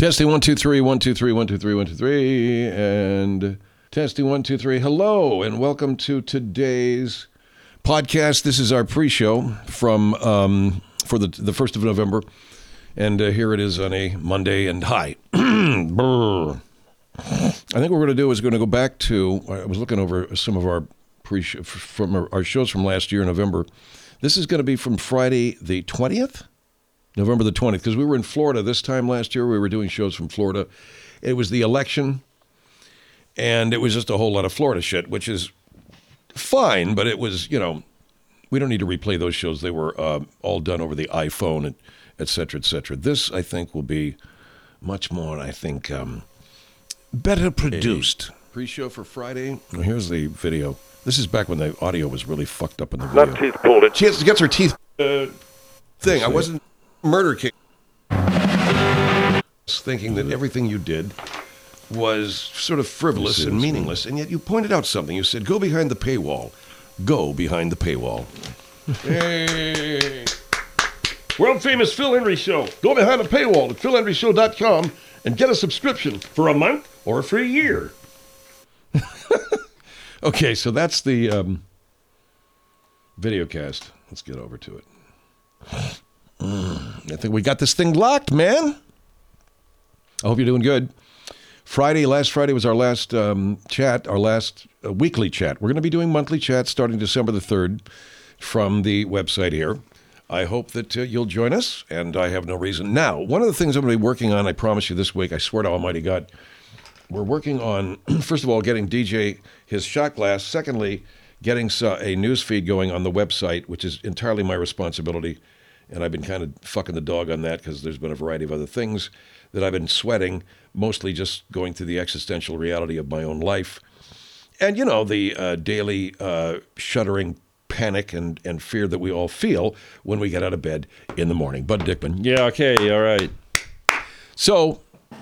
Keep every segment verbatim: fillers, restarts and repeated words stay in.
Testing one, two, three, one, two, three, one, two, three, one, two, three, and testing one, two, three. Hello, and welcome to today's podcast. This is our pre-show from um, for the the first of November, and uh, here it is on a Monday. And hi, Brr. I think what we're going to do is going to go back to. I was looking over some of our pre from our, our shows from last year, November. This is going to be from Friday the twentieth. November the twentieth, because we were in Florida this time last year. We were doing shows from Florida. It was the election, and it was just a whole lot of Florida shit, which is fine, but it was, you know, we don't need to replay those shows. They were uh, all done over the iPhone, and et cetera, et cetera. This, I think, will be much more, I think, um, better produced. Hey. Pre-show for Friday. Well, here's the video. This is back when the audio was really fucked up in the video. Not teeth pulled it. She has, gets her teeth uh, thing. I wasn't... Murder case. Thinking that everything you did was sort of frivolous and meaningless, and yet you pointed out something. You said, go behind the paywall. Go behind the paywall. Hey. World famous Phil Henry Show. Go behind the paywall at phil henry show dot com and get a subscription for a month or for a year. Okay, so that's the um, video cast. Let's get over to it. Mm, I think we got this thing locked, man. I hope you're doing good. Friday, last Friday was our last um, chat, our last uh, weekly chat. We're going to be doing monthly chats starting December the third from the website here. I hope that uh, you'll join us, and I have no reason. Now, one of the things I'm going to be working on, I promise you this week, I swear to Almighty God, we're working on, first of all, getting D J his shot glass. Secondly, getting uh, a news feed going on the website, which is entirely my responsibility. And I've been kind of fucking the dog on that because there's been a variety of other things that I've been sweating, mostly just going through the existential reality of my own life. And, you know, the uh, daily uh, shuddering panic and, and fear that we all feel when we get out of bed in the morning. Bud Dickman. Yeah, okay, all right. So,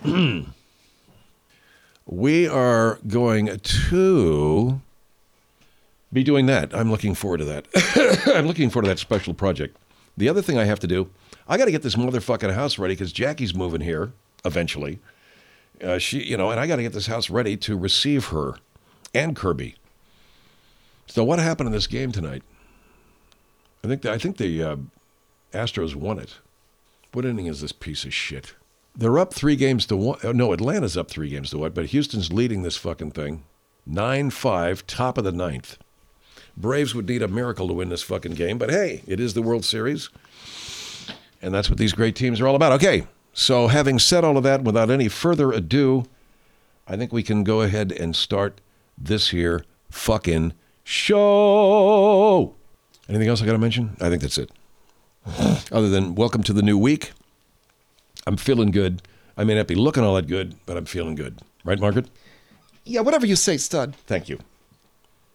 we are going to be doing that. I'm looking forward to that. I'm looking forward to that special project. The other thing I have to do, I got to get this motherfucking house ready because Jackie's moving here eventually. Uh, she, you know, and I got to get this house ready to receive her and Kirby. So what happened in this game tonight? I think the, I think the uh, Astros won it. What inning is this piece of shit? They're up three games to one. Oh, no, Atlanta's up three games to one, but Houston's leading this fucking thing. nine five, top of the ninth. Braves would need a miracle to win this fucking game, but hey, it is the World Series, and that's what these great teams are all about. Okay, so having said all of that, without any further ado, I think we can go ahead and start this here fucking show. Anything else I got to mention? I think that's it. Other than welcome to the new week. I'm feeling good. I may not be looking all that good, but I'm feeling good. Right, Margaret? Yeah, whatever you say, stud. Thank you.